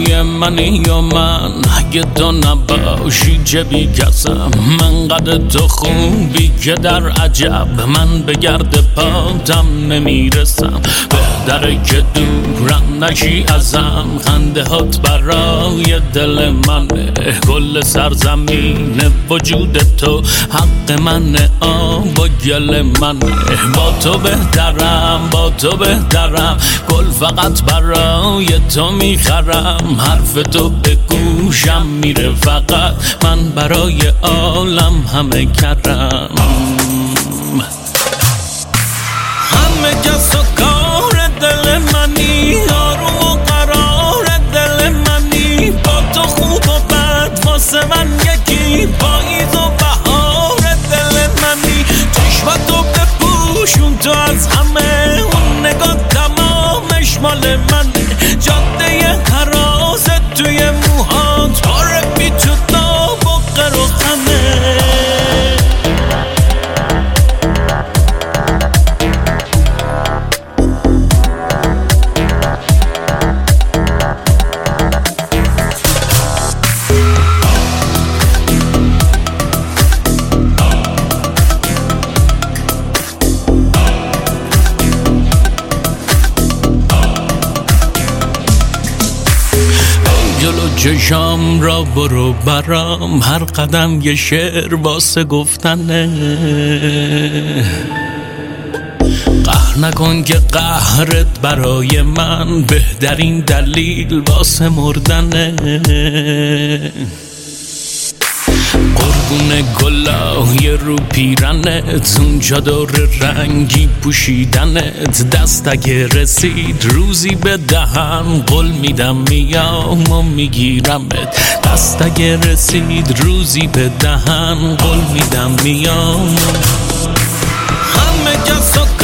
برای منی یا من، اگه تو نباشی چه بی کسم. من قد تو خوبی که در عجب، من به گرد پاتم نمیرسم. بهتره که دورم نشی ازم، خنده هات برای دل منه. کل سرزمین وجود تو حق منه، آب و گل منه. با تو بهترم، با تو بهترم، گل فقط برای تو میخرم. حرف تو به گوشم میره فقط، من برای عالم همه کرم. همه کس و کار دل منی، آروم و قرار دل منی. با تو خوب و بد واسه من یکی، پاییز و بهار دل منی. چشمتو بپوشون تو از همه، اون نگاه تمامش مال منه. جاده هراز توی موهات، پاره بی تو داب و قر و خمه. جلو چشام را برو برام، هر قدم یه شعر واسه گفتنه. قهر نکن که قهرت برای من بهترین دلیل واسه مردنه. قربون گلای رو پیرنت، اون چادر رنگی پوشیدنت. دست اگه رسید روزی به دهن، قول میدم میام و میگیرمت. دست اگه رسید روزی به دهن، قول میدم میام. همه کس